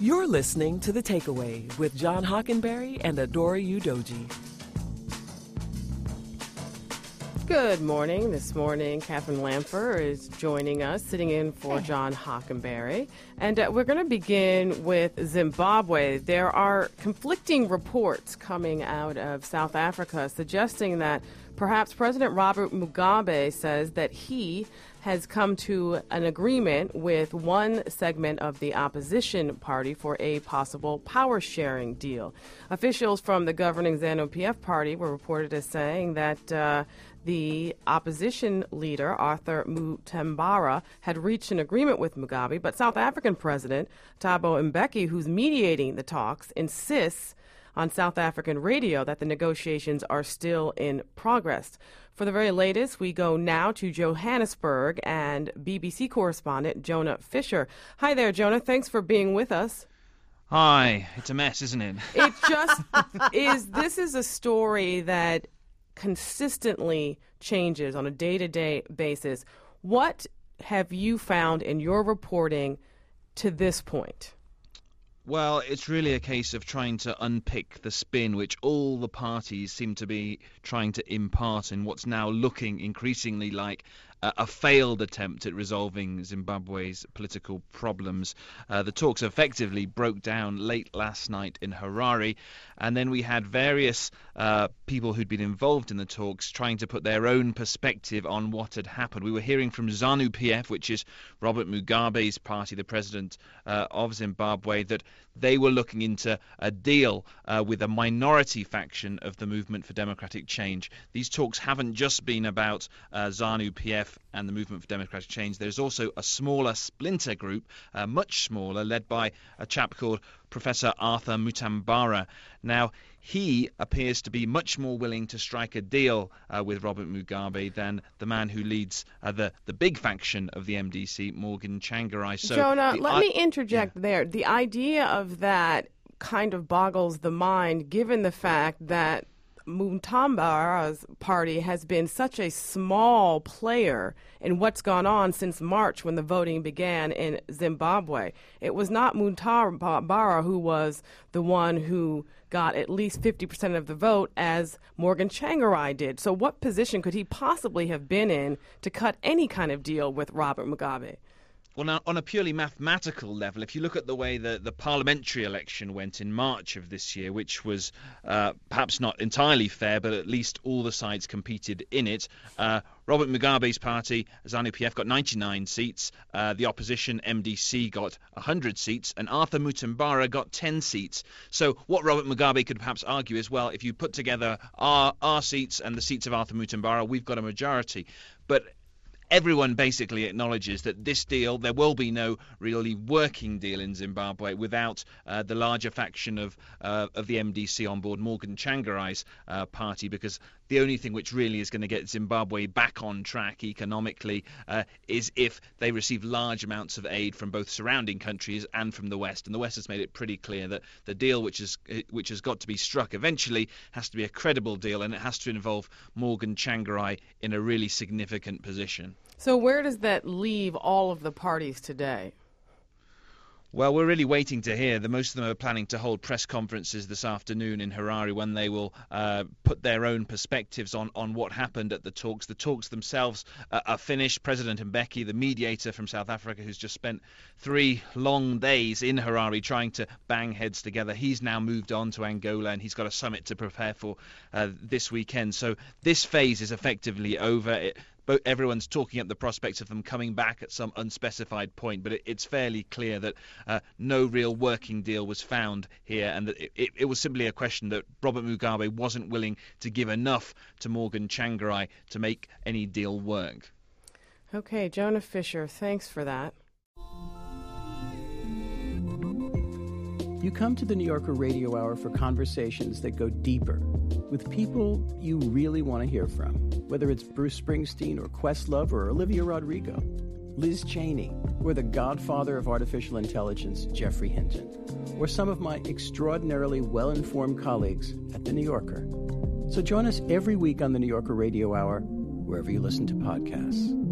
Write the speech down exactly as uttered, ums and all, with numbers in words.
You're listening to The Takeaway with John Hockenberry and Adora Udoji. Good morning. This morning, Catherine Lamper is joining us, sitting in for John Hockenberry. And uh, we're going to begin with Zimbabwe. There are conflicting reports coming out of South Africa suggesting that perhaps President Robert Mugabe says that he has come to an agreement with one segment of the opposition party for a possible power-sharing deal. Officials from the governing ZANU-P F party were reported as saying that uh, the opposition leader, Arthur Mutambara, had reached an agreement with Mugabe, but South African President Thabo Mbeki, who's mediating the talks, insists on South African radio that the negotiations are still in progress. For the very latest, we go now to Johannesburg and B B C correspondent Jonah Fisher. Hi there, Jonah. Thanks for being with us. Hi. It's a mess, isn't it? It just is. This is a story that consistently changes on a day-to-day basis. What have you found in your reporting to this point? Well, it's really a case of trying to unpick the spin which all the parties seem to be trying to impart in what's now looking increasingly like uh, a failed attempt at resolving Zimbabwe's political problems. Uh, the talks effectively broke down late last night in Harare, and then we had various uh, people who'd been involved in the talks trying to put their own perspective on what had happened. We were hearing from ZANU-P F, which is Robert Mugabe's party, the president uh, of Zimbabwe, that they were looking into a deal uh, with a minority faction of the Movement for Democratic Change. These talks haven't just been about uh, ZANU-P F and the Movement for Democratic Change. There's also a smaller splinter group, uh, much smaller, led by a chap called Professor Arthur Mutambara. Now, he appears to be much more willing to strike a deal uh, with Robert Mugabe than the man who leads uh, the, the big faction of the M D C, Morgan Tsvangirai. So Jonah, let I- me interject yeah. there. The idea of that kind of boggles the mind, given the fact that Mutambara's party has been such a small player in what's gone on since March when the voting began in Zimbabwe. It was not Mutambara who was the one who got at least fifty percent of the vote, as Morgan Tsvangirai did. So what position could he possibly have been in to cut any kind of deal with Robert Mugabe? Well, now, on a purely mathematical level, if you look at the way the, the parliamentary election went in March of this year, which was uh, perhaps not entirely fair, but at least all the sides competed in it, uh, Robert Mugabe's party, ZANU-P F, got ninety-nine seats, uh, the opposition, M D C, got one hundred seats, and Arthur Mutambara got ten seats. So what Robert Mugabe could perhaps argue is, well, if you put together our, our seats and the seats of Arthur Mutambara, we've got a majority. But everyone basically acknowledges that this deal, there will be no really working deal in Zimbabwe without uh, the larger faction of uh, of the M D C on board, Morgan Tsvangirai's uh, party, because the only thing which really is going to get Zimbabwe back on track economically uh, is if they receive large amounts of aid from both surrounding countries and from the West. And the West has made it pretty clear that the deal which is which has got to be struck eventually has to be a credible deal, and it has to involve Morgan Tsvangirai in a really significant position. So where does that leave all of the parties today? Well, we're really waiting to hear. The most of them are planning to hold press conferences this afternoon in Harare when they will uh, put their own perspectives on, on what happened at the talks. The talks themselves uh, are finished. President Mbeki, the mediator from South Africa, who's just spent three long days in Harare trying to bang heads together, he's now moved on to Angola, and he's got a summit to prepare for uh, this weekend. So this phase is effectively over. It, But everyone's talking up the prospects of them coming back at some unspecified point, but it, it's fairly clear that uh, no real working deal was found here, and that it, it, it was simply a question that Robert Mugabe wasn't willing to give enough to Morgan Tsvangirai to make any deal work. Okay, Jonah Fisher, thanks for that. You come to the New Yorker Radio Hour for conversations that go deeper with people you really want to hear from, whether it's Bruce Springsteen or Questlove or Olivia Rodrigo, Liz Cheney, or the godfather of artificial intelligence, Jeffrey Hinton, or some of my extraordinarily well-informed colleagues at The New Yorker. So join us every week on the New Yorker Radio Hour, wherever you listen to podcasts.